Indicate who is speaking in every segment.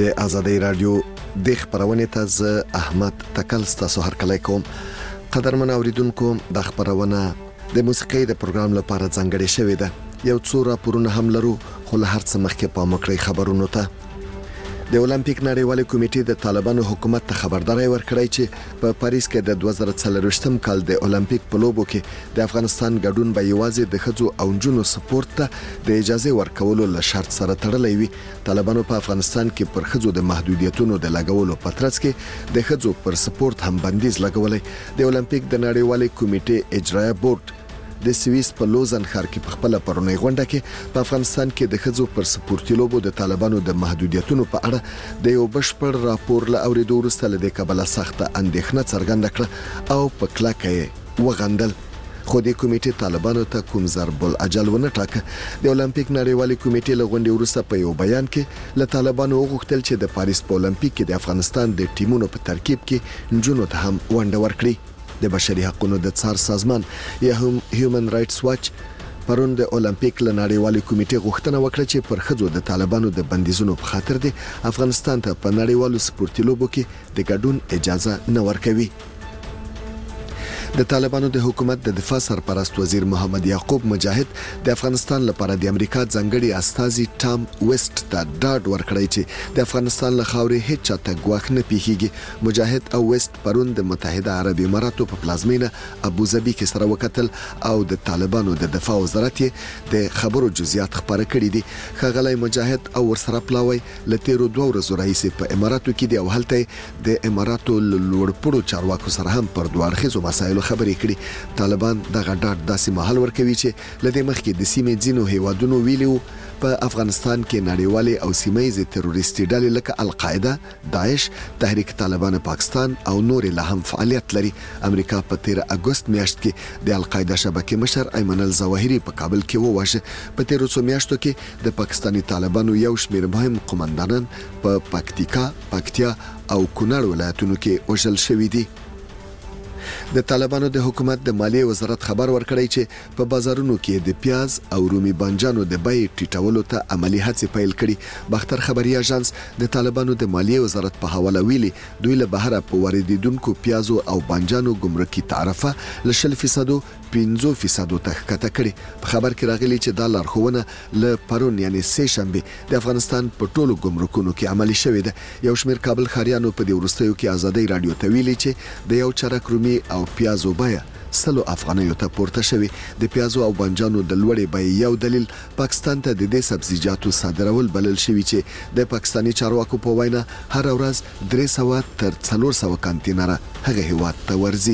Speaker 1: د آزادۍ رادیو د خبرونه ته ز احمد تکل ستاسو هرکلی کوم. قدرمن اوریدونکو، د خبرونه د موسیقۍ د پروګرام لپاره ځانګړې شوې ده. یو څو راپورونه هم لرو، خو له هر څه مخکې پام وکړئ خبرونو ته. د اولمپیک نړیوالې کمیټې د طالبانو حکومت ته خبرداري ورکړی چې په پاریس کې د 2024 کال د اولمپیک په لوبو کې د افغانستان ګډون به یوازې د ښځو او نجونو سپورت ته د اجازه ورکولو له شرط سره تړلی وي. طالبانو په افغانستان کې پر ښځو د محدودیتونو د لګولو په ترڅ کې د ښځو پر سپورت هم بندیز لګولای. د اولمپیک د نړیوالې کمیټې اجرایه بورډ د سویس په لوزن ښار کې په خپل پرونی غونډه کې په افغانستان کې د ښځو پر سپورتي لوبو د طالبانو د محدودیتونو په اړه د یو بشپړ راپور له اوریدو وروسته له دې کبله سخته اندېښنه څرګنده کړه او په کلکه یې وغندل. خو د کمیټې طالبانو ته کوم ضرب الاجل ونه ټاکه. د اولمپیک نړیوالې کمیټې له غونډې وروسته په یو بیان کې له طالبانو وغوښتل چې د پاریس په اولمپیک کې د افغانستان د ټیمونو په ترکیب کې نجونو ته هم ونډه ورکړي. د بشري حقوقو د څار سازمان یا هیومن رائټس واچ پرون د اولمپیک له نړیوالې کمیټې غوښتنه وکړه چې پر ښځو د طالبانو د بندیزونو په خاطر د افغانستان ته په نړیوالو سپورتي لوبو کې د ګډون اجازه نه ورکوي. د طالبانو د حکومت د دفاع سرپرست وزیر محمد یعقوب مجاهد د افغانستان لپاره د امریکا ځانګړي استازي ټام ویسټ ته ډاډ ورکړی چې د افغانستان له خاورې هیڅ چاته ګواښ نه پیښیږي. مجاهد او ویسټ پرون د متحده عرب اماراتو په پلازمینه ابوظبي کې سره وکتل او د طالبانو د دفاع وزارت د خبرو جزئیات خبره کړي دي. ښاغلی مجاهد او ورسره پلاوی له تیرو 2 ورځو راهیسې په اماراتو کې دی او هلته د اماراتو لوړپوړو چارواکو سره هم پر دوه اړخیزو مسایلو خبرې کړي. طالبان دغه ډاډ داسې مهال ورکوي چې لدې مخکې د سیمې ځینو هیوادونو ویلي په افغانستان کې نړیوالې او سیمه‌ییزې تروریستي ډلې لکه القاعده، داعش، تحریک طالبان پاکستان او نور له هم فعالیت لري. امریکا په 13 اگست میاشت کې د القاعده شبکې مشر ایمن الظواهري په کابل کې وواژه. په 13 میاشتو کې د پاکستاني طالبانو یو شمېر مهم قومندانان په پکتیکا، پکتیا او کونړ ولایتونو کې وژل شوي دي. د طالبانو د حکومت د مالیې وزارت خبر ورکړی چې په بازارونو کې د پیاز او رومي بانجانو د بیې ټیټولو ته عملی هڅې پیل کړي. باختر خبري اژانس د طالبانو د مالیې وزارت په حواله ویلي دوی له بهره په واردیدونکو پیازو او بانجانو ګمرکي تعرفه له 0% 5% ته ښکته کړي. په خبر کې راغلي چې دا لارښوونه له پرون یعنی سه شنبه د افغانستان په ټولو ګمرکونو کې عملی شوې ده. یو شمېر کابل خاریانو په دې وروستیو کې آزادۍ رادیو ته ویلي چې د یو چرک رومي او پیازو بیه 100 افغانیو ته پورته شوی. د پیازو او بانجانو د لوړې بیې یو دلیل پاکستان ته د دې سبزیجاتو صادرول بلل شوی چې د پاکستاني چارواکو په وینا هر ورځ 300 تر 400 کانتینره هغه هیواد ته ورځي.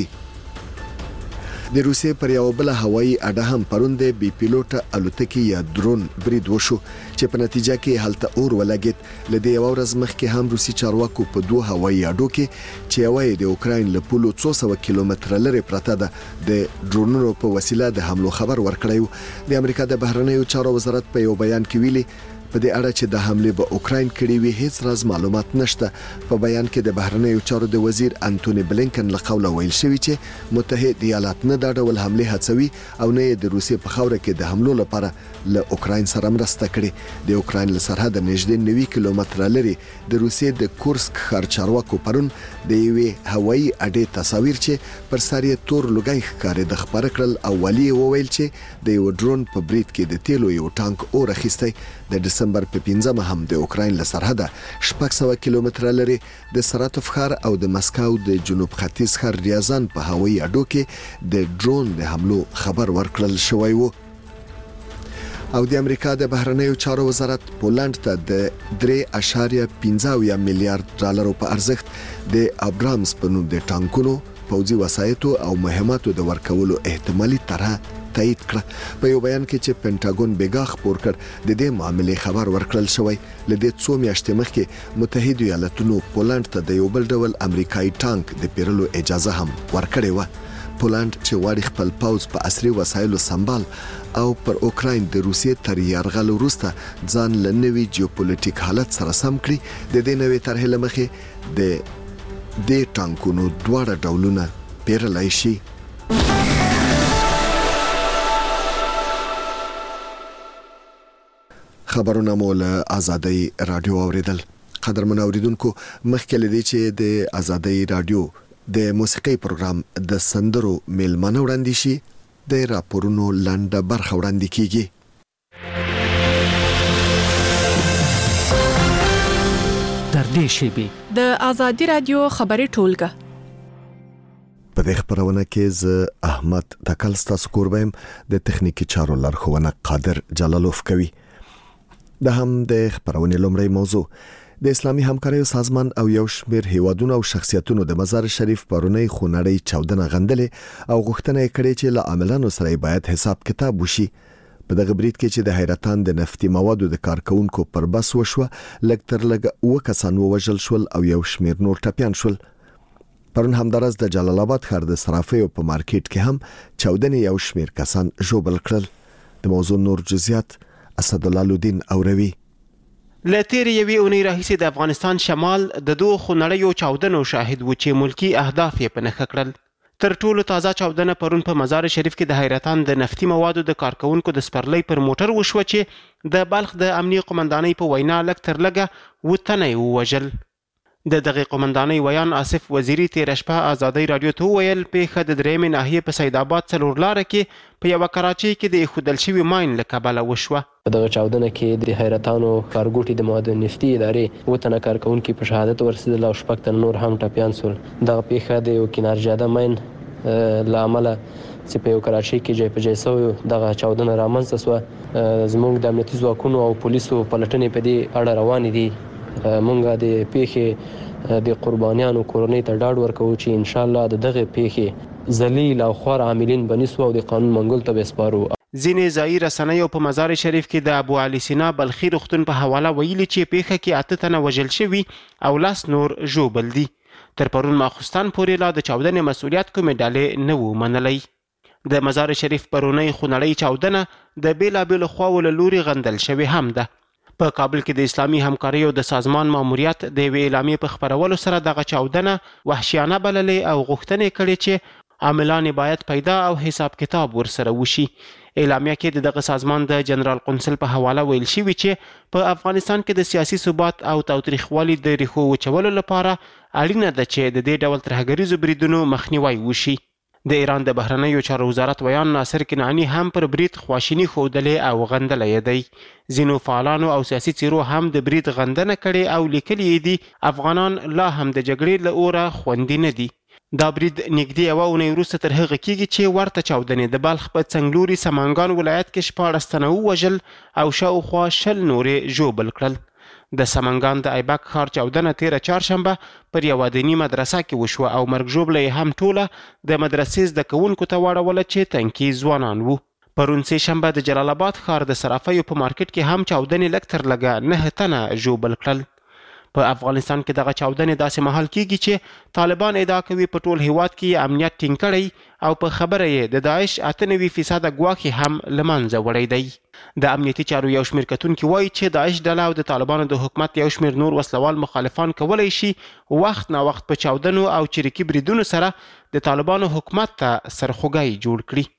Speaker 1: د روسیې پر یو بل هوایي اډه هم پرون د بي پیلوټ الوتکې یا درون برید وشو چې په نتیجه کې هلته اور ولګید. لدې یو ورځ مخکې هم روسي چارواکو په 2 هوایي اډو کې چې یوه د اوکراین له پولو 200 کیلومتر لرې پرته ده د ډرونونو په وسیله د حملو خبر ورکړی. د امریکا د بهرنیو چارو وزارت په یو بیان کې ویلي په دې اړه چې د حمله به اوکراین کړي وي هیڅ راز معلومات نشته. په بیان کې د بهرنیو چارو د وزیر انټونی بلینکن له قوله ویل شوی چې متحد ایالات نه دا ډول حمله هڅوي او نه د روسیې په خاوره کې د حملو لپاره له اوکراین سره مرسته کړي. د اوکراین له سرحد نږدې 90 کیلومتر لري د روسیې د کورسک ښار چارواکو پرون د یوې هوایي اډې تصاویر چې پر سر یې تور لوګي ښکارې د خبر کړل او ولی وویل چې د یو ډرون په برید کې د تیلو یو ټانک اور اخیستی. د دسمبر په 15 هم د اوکراین له سرحده 600 کیلومتر لري د سراتوف ښار او د مسکو د جنوب ختیځ ښار ریازان په هوایي اډو کې د ډرون د حملو خبر ورکړل شوی و. او د امریکا د بهرنیو چارو وزارت پولند ته د 3.15 میلیارډ ډالرو په ارزښت د ابرامز په نوم د ټانکونو، پوځي وسایطو او مهماتو د ورکولو احتمالي طرح تایید کړه. په یو بیان کې چې پینټاګون بیګا خبر کړ د دې معاملې خبر ورکړل شوی. لدې 2 میاشتې مخکې متحده ایالاتونو پولند ته د یو بل ډول امریکایي ټانک د پیرلو اجازه هم ورکړې و. پولند چې واړی خپل پوځ په عصري وسایلو سمبال او پر اوکراین د روسیې تر یرغل وروسته ځان له نوي جیوپولیټیک حالت سره سم کړي. د دې نوې طرحې له مخې د دې ټانکونو دواړه ډولونه پیرلای شي. خبرونه مو له آزادۍ رادیو اوریدل. قدرمن اوریدونکو مخکې لدی چې د آزادۍ رادیو د موسیقي پروګرام د سندرو میلمنو وړاندې شي د راپورونو لاندې برخه وړاندې کیږي.
Speaker 2: در دې شیبې
Speaker 3: د آزادۍ رادیو خبري ټولګه
Speaker 1: په دې خبرونه کې ز احمد تکل ستاسو کوربم د تخنیکی چارو لارښوونه قادر جلالوف کوي. د هم د خبرونه لومړی موضوع د اسلامي همکارۍ سازمان او یو شمېر هیوادونو او شخصیتونو د مزار شریف پرونی خونړی چاودنه غندلې او غوښتنه کړې چې له عاملانو سره باید حساب کتاب وشي. په دغه برید کې چې د حیرتان د نفتي موادو د کارکونکو پر بس وشوه لږ تر لږه 9 کسان ووژل شول او یو شمېر نور ټپيان شول. پرون همدارس د جلال آباد ښار د صرافیو په مارکیټ کې هم چاودنې یو شمېر کسان ژوبل کړل. د موضوع نور جزئیات اسدالله لودین اوروي.
Speaker 4: له تیرې یوې اونۍ راهیسې د افغانستان شمال د دوه خونړیو چاودنو شاهد و چې ملکی اهداف یې په نښه کړل. تر ټولو تازه چاودنه پرون په مزار شریف کې د حیرتان د نفتي موادو د کارکونکو د سپرلۍ پر موټر وشوه چې د بلخ د امنیه قومندانۍ په وینا لږ تر لږه 9 تنه ووژل. د دغه قومندانۍ ویان آصف وزیری تیر شپه آزادۍ رادیو ته ویل پیښه د درېمې ناحیې په سید آباد څلور لاره کې په یو کراچۍ کې د خودل شوی ماین له کبله وشوه.
Speaker 5: په دغه چاودنه کې د حیرتانو کارګوټي د مواد نفتي ادارې 9 تنه کارکونکي په شهادت ورسېدل او 6 تنه نور هم ټپيان شول. دغه پیښه د یو کینارجاده ماین لامل چې په یو کراچۍ کې جای په جای سو دغه چاودنه رامنځته شوه. زموږ د امنیتي ځواکونو او پولیسو پلټنې په دې اړه روانې دي. مونږه د پیښې د قربانیانو کورنۍ ته ډاډ ورکوو چې ان شاء الله دغه پیښې ذلیل او خوار عاملین بنسو او د قانون منګول ته بسپارو.
Speaker 4: ځینې ځایي رسنیو په مزار شریف کې د ابو علي سینا بلخي روغتون په حواله ویلي چې پیښه کې 8 تنه وژل شوي او 10 نور ژوبل دي. تر پرون ماخوستان پورې لا د چاودنې مسؤلیت کومې ډلې نه و منلی. د مزار شریف پرونی خونړی چاودنه د بیلابیلو خواو له لوري غندل شوې هم ده. په کابل کې د اسلامي همکارۍ د سازمان ماموریت د یوې اعلامیې په خپرولو سره دغه چاودنه وحشیانه بللې او غوښتنې کړې چې عاملان باید پیدا او حساب کتاب ورسره وشي. اعلامیه کې دغه سازمان د جنرال قونسل په حواله ویل شوی چې په افغانستان کې د سیاسي ثبات او تاوتریخوالي د ریښو وچولو لپاره اړینه ده چې د دې ډول ترهګریزو بریدونو مخنیوی وشي. د ایران د بهرنیو چارو وزارت ویان ناصر کنعانی هم پر برید خواشینی ښودلې او غندلې دی. ځینو فعالانو او سیاسي څیرو هم د برید غندنه کړې او لیکلي دي افغانان لا هم د جګړې له اوره خوندي نه دي. دا برید نږدې یوه اونۍ وروسته تر هغه کېږي چې ورته چاودنې د بلخ په څنګلوري سمنګان ولایت کې 14 تنه ووژل او شاوخوا 20 نورې ژوبل کړل. د سمنګان د ایبک ښار چاودنه تیره چهارشنبه پر یوه دیني مدرسه کې وشوه او مرګ ژوبله یې هم ټوله د مدرسې زده کوونکو ته واړوله چې تنکي ځوانان وو. پرون سه شنبه د جلال آباد ښار د صرافیو په مارکیټ کې هم چاودنې لږ تر لږه 9 تنه ژوبل کړل. په افغانستان کې دغه چاودنې داسې مهال کېږي چې طالبان ادعا کوي په ټول هیواد کې امنیت ټینګ کړی او په خبره یې د داعش 98% ګواښ هم له منځه وړی دی. د امنیتي چارو یو شمېر کتونکي وایي چې داعش ډله او د طالبانو د حکومت یو شمېر نور وسلوال مخالفان کولی شي وخت نا وخت په چاودنو او چریکي بریدونو سره د طالبانو حکومت ته سرخوږی جوړ کړي.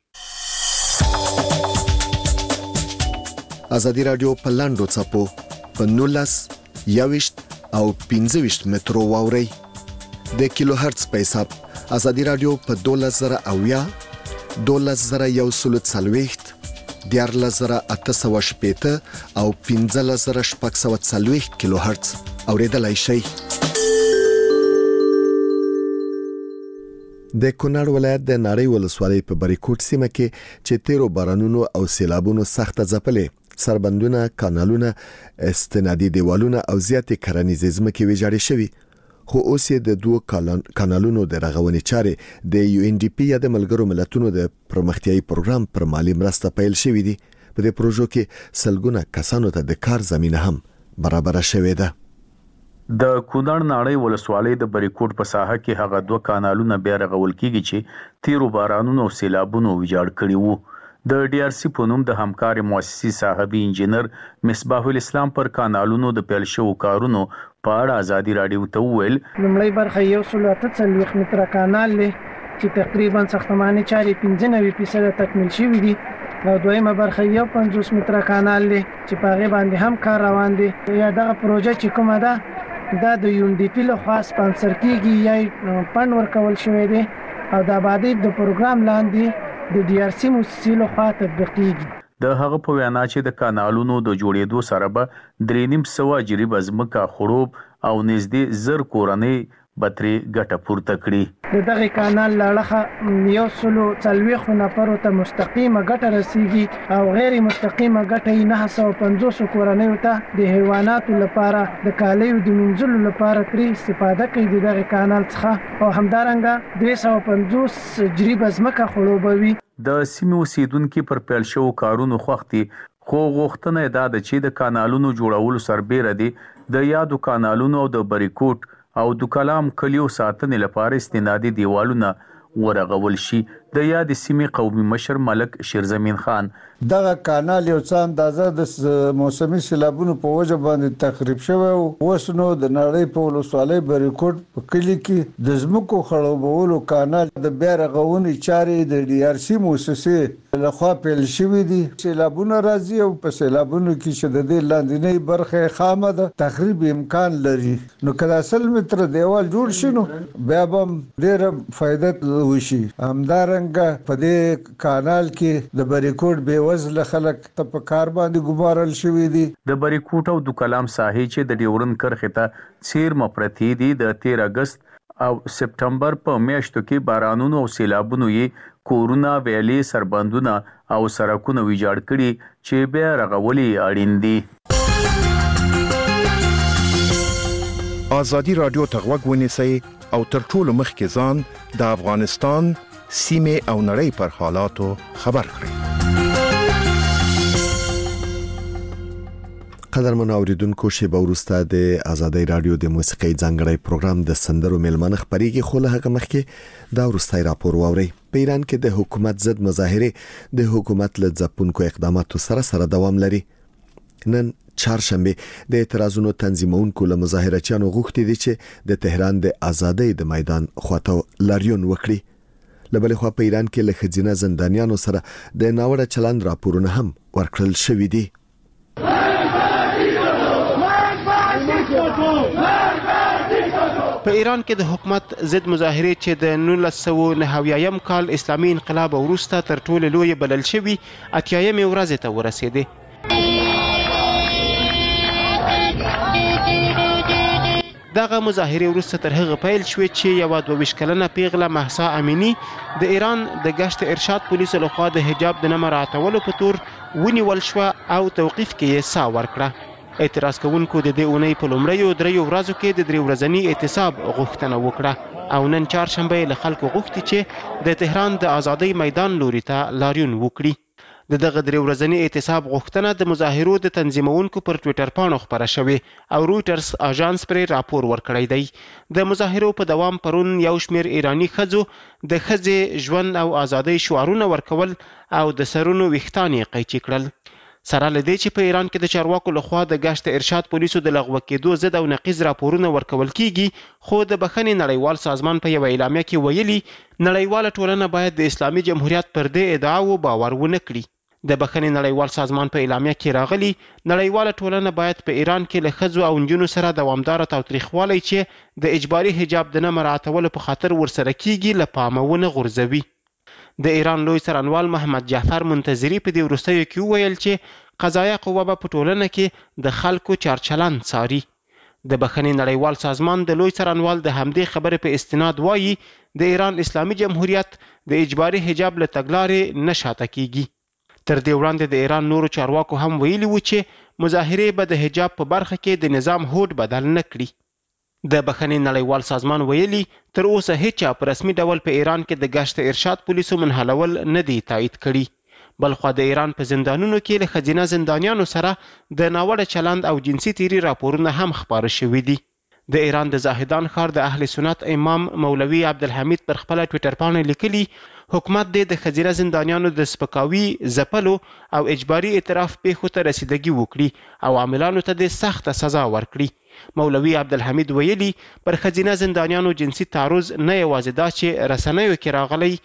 Speaker 1: آزادۍ رادیو په لاندو څپو په 19 21 او 15 مترو واوري د کیلو هرتز په حساب. آزادۍ رادیو په 12000 12140 14880 او 15640 کیلو هرتز اوریدلای شي. د کونړ ولایت د ناړۍ ولسوالۍ په بریکوټ سیمه کې چې تیرو بارانونو او سیلابونو سخت ځپلې سربندونه، کانالونه، استنادي دیوالونه او زیاتې کرنیزې ځمکې ویجاړې شوي. خو اوس یې د دوه کانالونو د رغونې چارې د UNDP یا د ملګرو ملتونو د پرمختیایي پروګرام پر مالی مرسته پیل شوې دي. په دې پروژو کې سلګونه کسانو ته د کار زمينه هم برابر شوې ده.
Speaker 6: د کونړ ناړۍ ولسوالۍ د بریکوټ په ساحه کې هغه دوه کانالونه بیا رغول کیږي چې تیرو بارانونو او سیلابونو ویجاړ کړي وو. د DRC په نوم د همکار مؤسسي صاحبي انجینر مصباح الاسلام پر کانالونو د پیل شوو کارونو په اړه آزادۍ رادیو ته وویل
Speaker 7: لومړی برخه 148 متره کانال دی چې تقریبا ساختماني چارې 95% تکمیل شوي دي او دویمه برخه 50 متره کانال دی چې په هغه باندې هم کار روان دی. یا دغه پروژه چې کومه ده دا د UNDP لخوا سپانسر کیږي یا فند ورکول شوی دی او د آبادی د پروګرام لاندې د DRC موسسې لخوا تطبیق کیږي.
Speaker 6: د هغه په وینا چې د کانالونو د جوړېدو سره به 3.5 جریب ځمکه خړوب او نږدې 1000 کورنۍ بتري ګټه پورته کړي.
Speaker 7: دغه کانال لاړه 140 نفرو ته مستقیمه ګټه رسیږي او غیر مستقیمه ګټه یې 950 کورنۍ ته د حیواناتو لپاره د کالیو د منځلو لپاره ترې استفاده کوي دغه کانال څخه او همدارنګه 250 جریب ځمکه خړوبوي.
Speaker 6: د سیمې اوسیدونکو پر پیل شو کارونو خوختي خو غوښتنه دا ده چې د کانالونو جوړولو سربېره دي د یادو کانالونو او د بریکوټ او د کلام کلیو ساتنې لپاره استنادي دیوالونه ورغول شي. د یاد سیمې قومي مشر ملک شیرزمین خان
Speaker 8: دغه کانال یو څه اندازه د موسمي سیلابونو په وجه باندې تخریب شوی او اوس نو د نړۍ په ولسوالۍ بریکوټ په کلی کې د ځمکو خړوبولو کانال د بیا رغونې چارې د DRC موسسې لخوا پیل شوې دي. سیلابونه راځي او په سیلابونو کې چې د دې لاندنۍ برخه خامه ده تخریب امکان لري. نو کله 100 متر دیوال جوړ شي نو بیا به ډېره فائدہ وشي. همدارنګه په دې کانال کې د بریکوټ به وزله خلک ته په کار باندې ګمارل شوی دي.
Speaker 6: د بریکوټ او د کلام ساحې چې د ډیورن کرخه ته سیر مپرتی دي د 13 اگست او سپټمبر په میاشتو کې بارانونو او سیلابونو یې کورونه ویلي سربندونه او سړکونه ویجاړ کړي چې بیا رغولي اړین دي.
Speaker 9: آزادی رادیو ته غوږ ونیسئ او تر ټولو مخکې ځان د افغانستان سیمې او نړۍ پر حالاتو خبر کړئ.
Speaker 1: قدرمن اوریدونکو شیبه وروسته د آزادی رادیو د موسیقي ځانګړی پروګرام د سندرو میلمانه خبريږي خو له هغه مخکې دا وروستي راپور واوري. په ایران کې د حکومت ضد مظاهره د حکومت له ځپونکو اقداماتو سره دوام لري. نن چهارشنبه د اعتراضونو تنظیمونکو له مظاهرچیانو غوښتي دي چې د تهران د آزادۍ د میدان خواته لاریون وکړي. لبل خو په ایران کې له خزینه زندانیانو سره د ناوړه چلند راپورونه هم ورکړل شوې دي.
Speaker 4: په ایران کې د حکومت ضد مظاهره چې د 1990 کال اسلامي انقلاب وروسته تر ټولو لوی بلل شوی 80 ورځې ته ورسېده. دغه مظاهره وروسته تر هغه پیل شوې چې یو 22 کلنه پیغله مهسا امینی د ایران د گشت ارشاد پولیسو لخوا د حجاب د نه مراعاتولو په تور ونیول شو او توقیف کې یې سا ورکړه. اعتراض کوونکو د دې اونۍ په لومړیو 3 ورځو کې د 3 ورځني اعتصاب غوښتنه وکړه او نن چهارشنبه له خلکو غوښتي چې د تهران د آزادۍ میدان لوري ته لاریون وکړي. دغه 3 ورځنی اعتصاب غوښتنه د مظاهرو د تنظیمونکو پر ټوئیټر پاڼو خبره شوې او رويټرز اژانس پرې راپور ورکړی دی. د مظاهرو په دوام پرون یو شمېر ایرانی ښځو د ښځې ژوند او آزادۍ شعارونه ورکول او د سرونو ویښتان قیچي کړل. سره له دې چې په ایران کې د چارواکو لخوا د گشت ارشاد پولیسو د لغوه کېدو ضد او نقیض راپورونه ورکول کیږي، خو د بخښنې نړیوال سازمان په یو اعلامیه کې ویلي نړیواله ټولنه باید د اسلامي جمهوریت پر دې ادعاو باور ونه کړي. د بخښنې نړیوال سازمان په اعلامیه کې راغلي نړیواله ټولنه باید په ایران کې له ښځو او نجونو سره دوامداره تاوتریخوالی چې د اجباري حجاب د نه مراعاتولو په خاطر ورسره کیږي له پامه ونه غورځوي. د ایران لوی څارنوال محمد جعفر منتظری په دې وروستیو کې وویل چې قضایه قوه به په ټولنه کې د خلکو چارچلند څاري. د بخښنې نړیوال سازمان د لوی څارنوال د همدې خبرې په استناد وایي د ایران اسلامي جمهوریت د اجباري حجاب له تګلارې نه شاته کیږي. تر دې وړاندې د ایران نورو چارواکو هم ویلي وو چې مظاهرې به د حجاب په برخه کې د نظام هوډ بدل نه کړي. د بخښنې نړیوال سازمان ویلي تر اوسه هیڅ په رسمي ډول په ایران کې د گشت ارشاد پولیسو منحلول نه دی تایید کړي. بلخو د ایران په زندانونو کې له ښځینه زندانیانو سره د ناوړه چلند او جنسي تیري راپورونه هم خپاره شوي دي. د ایران د زاهدان ښار د اهل سنت امام مولوي عبدالحمید پر خپله ټویټر پاڼه لیکلي حکومت د ښځینه زندانیانو د سپکاوي، ځپلو او اجباري اعتراف پیښو ته رسیدګي وکړي او عاملانو ته د سخته سزا ورکړي. مولوي عبدالحمید ویلي پر ښځینه زندانیانو جنسي تعرض نه یوازې دا چې رسنیو کې راغلی